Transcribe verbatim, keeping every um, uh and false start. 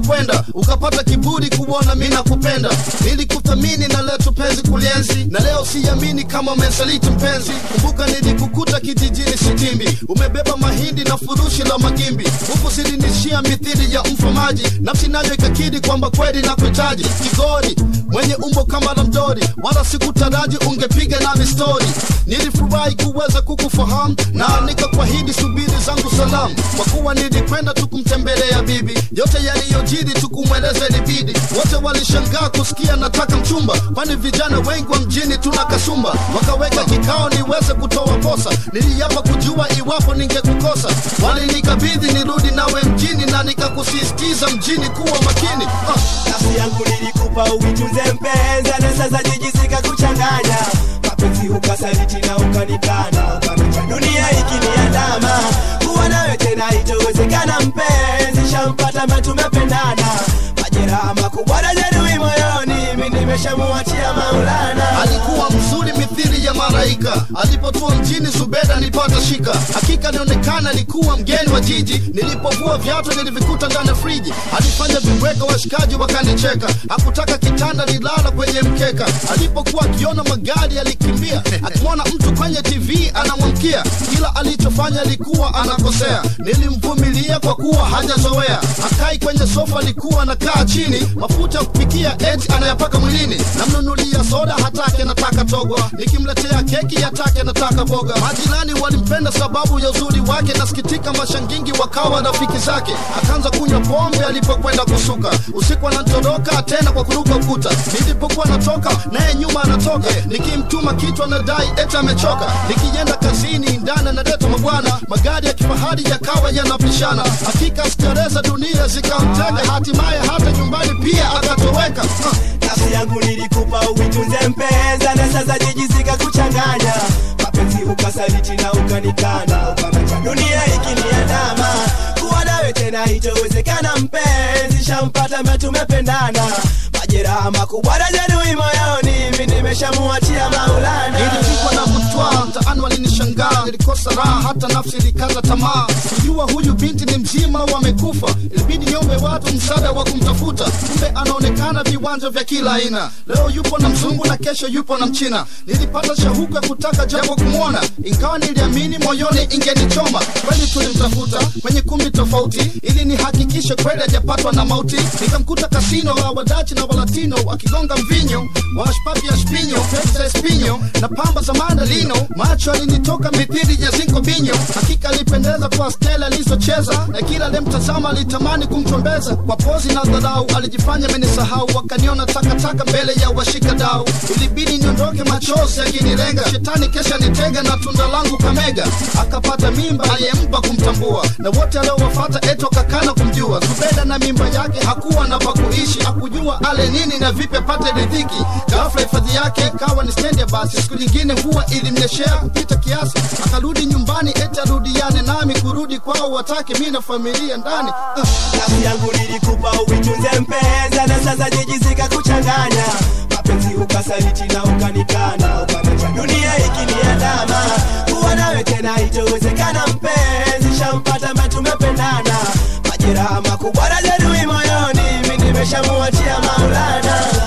nilipokwenda, ukapata kiburi kuona mimi nakupenda. Nilikuthamini na leo tupenzi kulienzi, na leo siamini kama umesaliti mpenzi. Kumbuka nilikukuta kijijini Sitimbi, umebeba mahindi na furushi la magimbi. Huku silinishia mithili ya mfamaji, nafsi nayo ikakidi kwamba kweli nakuhitaji. Kigori mwenye umbo kama la mdori, wala sikutaraji ungepiga nami story. Nilifurahi kuweza kukufahamu na nikakuahidi subiri zangu salamu, kwa kuwa nilikwenda tukumtembelea bibi. Yote yaliyojiri tukumweleza ilibidi. Wote walishangaa kusikia nataka mchumba, kwani vijana wengi wa mjini tuna kasumba. Wakaweka kikao niweze kutoa posa, niliapa kujua iwapo ningekukosa. Walinikabidhi nirudi nawe mjini, na nikakusisitiza mjini kuwa makini. uh. Nafsi yangu nilikupa uitunze mpenza, na sasa jiji sikakuchanganya. Mapenzi ukasaliti na ukanikana, ukaniacha dunia ikiniandama. Kuwa nawe tena itowezekana mpenzi, shampata mtu tumependana. Majeraha makubwa na jeruhi moyoni, mimi nimeshamuachia Maulana. Alikuwa mzuri mithili ya malaika, alipotua mjini Zubeda nilipata shika. Hakika nionekana alikuwa mgeni wa jiji, nilipovua viatu nilivikuta ndani ya friji. Alifanya vimbweka washikaji wakanicheka, hakutaka kitanda nilala kwenye mkeka. Alipokuwa akiona magari alikimbia, akimwona mtu kwenye T V anamwamkia. Kila alichofanya alikuwa anakosea, nilimvumilia kwa kuwa hajazoea. Akai kwenye sofa alikuwa anakaa chini, mafuta ya kupikia eti anayapaka mwilini. Namnunulia soda hatake nataka togwa, nikimletea keki hatake nataka boga. Majirani walimpenda sababu ya uzuri wake, nasikitika mashangingi wakawa rafiki zake. Akaanza kunywa pombe alipokwenda kusuka, usiku anatoroka tena kwa kuruka ukuta. Nilipokuwa natoka naye nyuma anatoka, nikimtuma kitu anadai eti amechoka. Nikienda kazini ndani analeta mabwana, magari ya kifahari yakawa yanapishana. Hakika stareza dunia zikamtega, hatimaye hata nyumbani pia akatoweka. uh. Nafsi yangu nilikupa uitunze mpenza, na sasa jiji sikakuchanganya. Mapenzi ukasaliti na ukanikana, ukaniacha dunia ikiniandama. Kuwa nawe tena itowezekana mpenzi, shampata mtu tumependana. Majeraha makubwa na jeruhi moyoni, mimi nimeshamuachia Maulana. Nilipigwa na butwa, mtaani walinishangaa. Nilikosa raha hata nafsi ilikaza tamaa. Kujua huyu binti ni mzima wamekufa, ilibidi niombe watu msaada wa kumtafuta. Kumbe anaonekana viwanja vya kila aina, leo yupo na mzungu na kesho yupo na mchina. Nilipata shauku ya kutaka japo kumwona, ingawa niliamini moyoni ingenichoma. Kweli tulimtafuta kwenye kumbi tofauti, ili nihakikishe kweli hajapatwa na mauti. Nikamkuta kasino la wadachi na walatino, akigonga mvinyo washpapi ya spinyo, pesa espinyo na pamba za mandalino. Macho alinitoka mithili ya zinko binyo, hakika alipendeza kwa stela alizocheza, na kila alimtazama alitamani kumchombeza. Kwa pozi na dharau alijifanya amenisahau, wakaniona takataka mbele ya washika dau. Ilibidi niondoke machozi yakinilenga, shetani kesha nitega na tunda langu kamega. Akapata mimba aliyempa kumtambua, na wote aliowafuata eto kakana kumjua. Zubeda na mimba yake hakuwa na pa kuishi, hakujua ale nini na vipi apate riziki. Ghafla hifadhi yake ikawa ni stendi ya basi, siku nyingine huwa ilimnyeshea kupita kiasi. Akarudi nyumbani eti arudiane nami, kurudi kwao watake mimi na familia ndani. uh. Nafsi yangu nilikupa uitunze mpenza, na sasa jiji sikakuchanganya. Mapenzi ukasaliti na ukanikana, ukaniacha dunia ikiniandama. Kuwa nawe tena itowezekana mpenzi, shampata mtu tumependana. Majeraha makubwa na jeruhi moyoni, mimi nimeshamuachia Maulana.